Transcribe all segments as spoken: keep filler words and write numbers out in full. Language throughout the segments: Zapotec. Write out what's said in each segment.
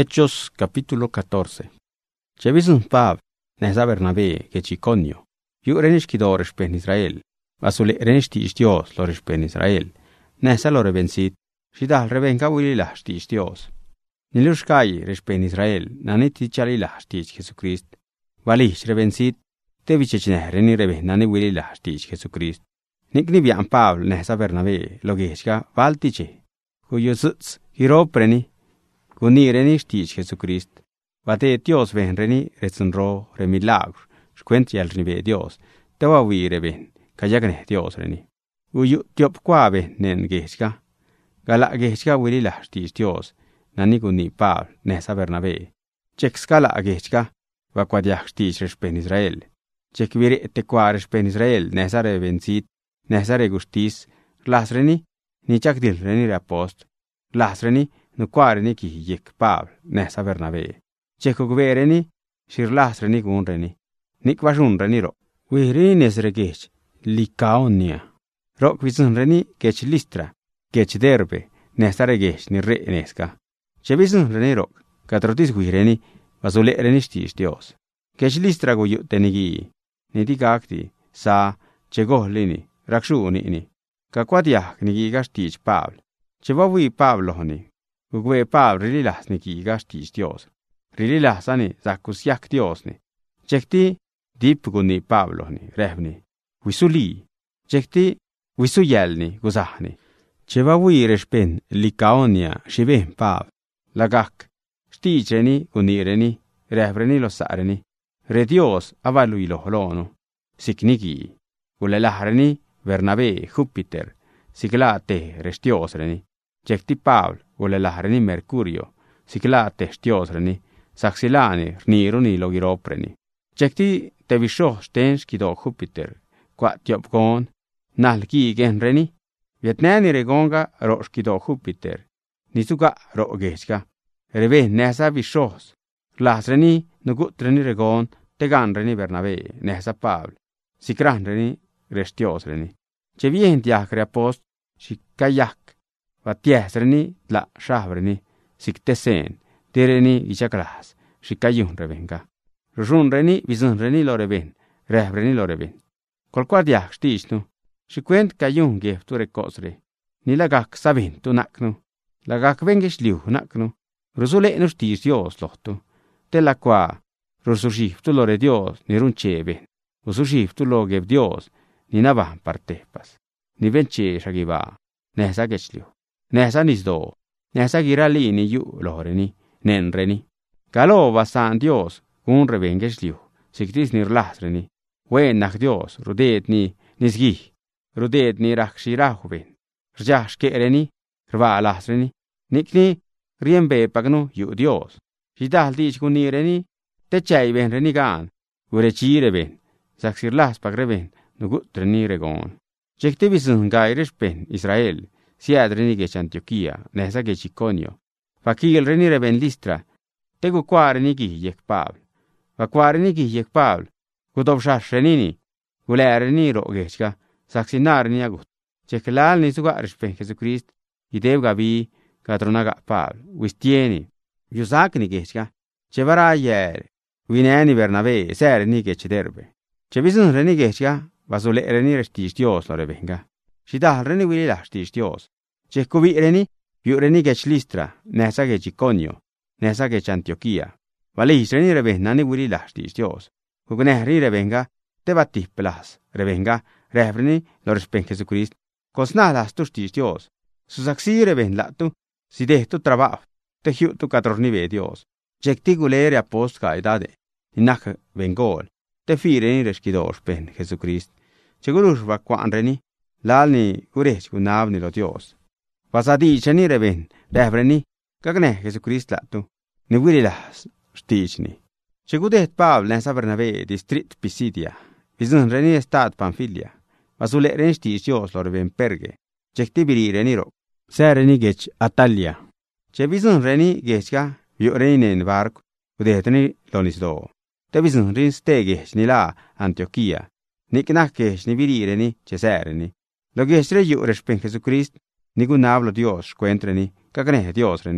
Hechos capítulo catorce. Chevizun Pab, neza Bernabé, que Chiconio. Yu renishkidor espen Israel. Basule renishti Dios lor espen Israel. Neza lor vencit. Shidal revenga wilila stich Dios. Nilushkai respen Israel. Naniti chalila stich Jesucrist. Valish revencit. Tevichechne reni reven nani wilila stich Jesucrist. Nikni bian Pablo neza Bernabé logeshka valtiche. Cuyo sutz hiropreni. Kunireni stich Jesucrist. Vate Dios ven reni retsunro remilagro. Shkwent yal renive Dios. Tewa wi reven. Kayagne Dios reni. Uyu tiop kwa ven nen geshka. Gala geshka wilila stich Dios. Nani kuni Pablo neza Bernabé. Chek skala geshka. Vakwadiach stich respen Israel. Chek vire te kwa respen Israel neza revencit. Neza regustis. Las reni. Ni chak dil reni reapost. Las reni. Nu quareni ki yek Pablo neza Bernabé. Cheko gvereni. Shir las reni gun reni. Nik vashun reni ro. Wihri nes regech. Likaonia. Rok vizun reni kech Listra. Kech Derbe. Neza regech ni re neska. Chevizun reni rok. Katrotis wihireni. Vasule reni stich Dios. Kech Listra guyu tenigi. Niti kakti. Sa. Chego lini. Rakshu ni. Kakwatiak nigi gastich Pablo. Chevawi Pablo honi. Gugwe Pablo rililas nigi gastich Dios. Rililas ani zakusyak Dios ni. Chekti dip guni Pablo ni rehni. Wisuli. Chekti wisuyelni guzahni. Chevawi respen Likaonia shiven Pablo. Lagak. Sticheni gunireni. Rehreni losareni. Re Dios avalui loholono. Siknigi. Gulelahreni. Bernabé, Júpiter, siglate restiosreni. Chekti Pablo, ulelahreni Mercurio, siglate stiosreni. Saxilani, rniruni logiropreni. Chekti tevisho stenskido Júpiter, quatiopgon, nalki genreni. Vietnani regonga roskido Júpiter, nisuga rogeshka. Reven nesa vishos. Lasreni, nugutreni regon, teganreni Bernabé, nesa Pablo. Sikranreni, restiosreni. Che vien diacre apost, si kayak, va tiesreni, la shavreni, si tesen, direni ichakras, si kayun revenga. Rujunreni, vizunreni lo reven, rehreni lo reven. Qualqua diac stichnu, si quent kayun gef tu recosre, ni lagak savin tu naknu, lagak vengish liu naknu, rusule nu stich Dios lohtu, te la qua, rusushif tu lore Dios, ni runcheben, usushif tu lo gev Dios, ni navan partepas, ni venche shagiva, nesa gechliu, nesa nisdo, nesa girali ni yu loreni, nenreni. Galo basan Dios, un revengechliu, siktis nirlasreni, wen nach Dios, rudet ni nisgi, rudet ni rakshirahuven, rjash kereni, rva lasreni, nikni riembe pagnu yu Dios, shidal dich kunireni, techay ben renigan, urechireben, saksirlas pagreven, nugutreni regon. Chekte visun gairish pen Israel, siadreni gech Antioquia, nesa gech Iconio. Fakil reni reven Listra, tegu quareni gi yek Pablo. Vaquareni gi yek Pablo, gudovshash renini, gulereni ro gechka, saksinarni agut. Cheklal ni sugarish pen Jesucrist, idev gavi, katronaga Pablo, wistieni, yusakni gechka, chevara yer, wineni Bernabé, sereni gech Derbe. Chevisun reni gechka, vasule reni restich Dios lo revenga. Shidal reni wilila stich Dios. Chekovi reni, yu reni gech Listra, nesa gech Iconio, nesa gech Antioquia. Valis reni reven nani wilila stich Dios. Kugunehri revenga, te batih pelas, revenga, rehreni lo respen Jesucrist. Cosnalas tu stich Dios. Susaxi reven latu, si de tu trabajo, te hiu tu catornive Dios. Chekti gulere apost caedade, inak vengol. Te fireni reskidor pen Jesucrist. Chegurush va quanreni, lalni urech gunavni lo Dios. Vasadicheni reven, rehreni, cagne Jesucrist latu, ni wirilas stichni. Chegudet Pablo nesa Bernabé, distrit Pisidia, vizun reni estat Pamfilia, vasule reni stich Dios lo reven Perge, chekti biri reni ro, sereni gech Atalia. Che vizun reni gechka, yu reni en barco, udeteni lo nisdo. Te vizun rin stegech ni la Antioquia, niknakech ni virireni cesereni. Lo gechre yu respen Jesucrist, ni gunablo Dios cuentreni, cagne Dios reni.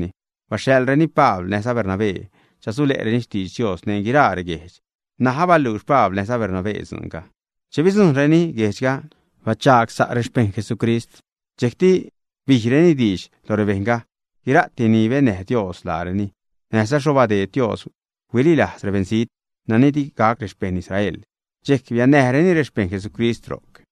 Baxxelreni Pabl neza Bernabé, chasule'reni xtidx Dios ne'n guira reguejdx. Naja balux Pabl neza Bernabé zunga. Chebizunreni guejdxga, bachag sa' rexpen Jesucrist. Checti bijreni dish lo rebenga, girati nibe neh Dios lareni. Neza xobade Dios, wili las rebensit, nanidi gag rexpen Israel. Chec bianehreni rexpen Jesucrist roc.